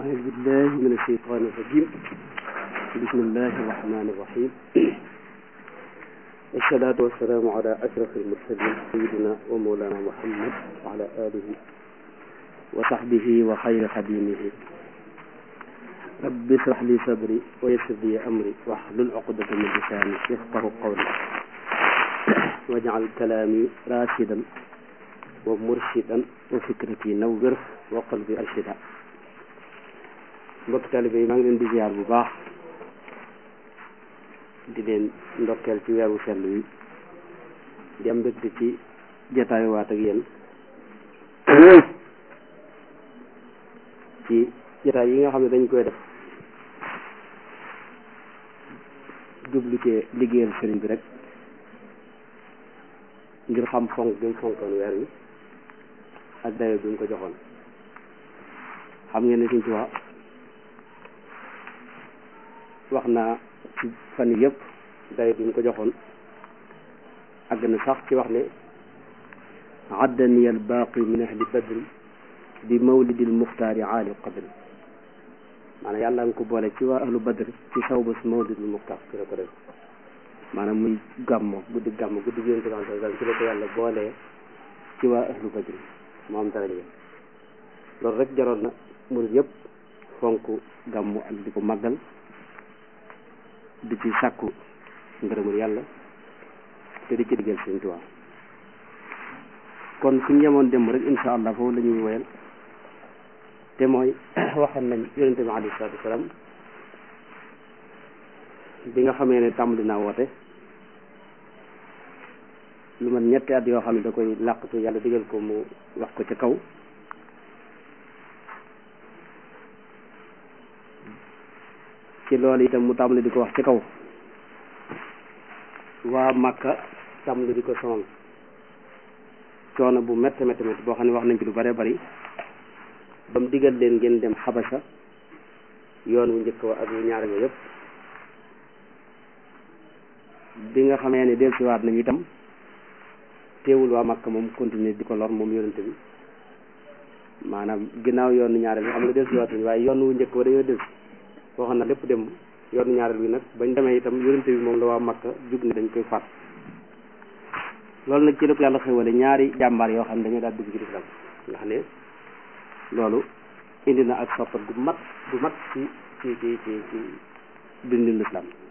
أعوذ بالله من الشيطان الرجيم. بسم الله الرحمن الرحيم. والصلاة والسلام على أشرف المرسلين سيدنا ومولانا محمد وعلى آله وصحبه وخير خديمه. رب اشرح لي صدري ويسر لي أمري واحلل عقدة من لساني يفقهوا قولي واجعل كلامي راشدا ومرشدا وفكرتي نور وقلبي أرشدا. mbokk taalibe yi maa ngi leen di ziar bu baax di leen ndokkeel ci weeru sell wi di am mbégte ci jataayuwaat ak yéen ci jataay yi nga xam ne dañ koy def jublu ci liggéeyal sëriñ bi rek ngir xam fonk bi mu fonkoon weer wi ak dayo bi mu ko joxoon. xam ngeen ne Sëriñ Tuubaa wax naa ci fan yii yëpp dayo bi mu ko joxoon àgg na sax ci wax ne addani al baaqi min ahli badri bi mawlidil muxtaari aali qadri. maanaam yàlla nga ko boole ci waa ahlu badri ci saw bés mawlidil muxtaar ci la ko def maanaam muy gàmmo guddi gàmmo guddi gi ci la ko yàlla boolee ci waa ahlu badri mu am dara loolu rek jaroon na murid yëpp fonk gàmmu ak di ko màggal di ci sàkku ngërëmul yàlla te di ci diggal Sëriñ Tuubaa. kon fu ñu yemoon dem rek insha allah foofu la ñuy woyal te mooy waxoon nañ yonente bi alayhi salaatu wasalaam bi nga xamee ne tàmbali naa woote lu man ñetti at yoo xam ne da koy làqatu yàlla digal ko mu wax ko ca kaw ci loolu itam mu tàmbali di ko wax ci kaw waa Màkka tàmbali di ko sonal coono bu métti métti métti boo xam ne wax nañ ci lu bare bari ba mu digal leen ngeen dem xabasa yoon wu njëkk wa ak wu ñaar yooyu yëpp bi nga xamee ne dellusiwaat nañu itam teewul waa Màkka moom continuer di ko lor moom yonente bi maanaam ginnaaw yoonu ñaareel bi xam nga dellusiwaat nañu waaye yoon wu njëkk wa dañoo dellusi waxoon na lépp dem yoonu ñaareel bi nag bañ demee itam yonente bi moom la waa Makka jug ne dañ koy faat. loolu nag ci lépp yàlla xewale ñaari jàmbaar yoo xam ne dañoo daal dugg ci lislaam nga xam ne loolu indi na ak soppat gu mat ci dundin lislaam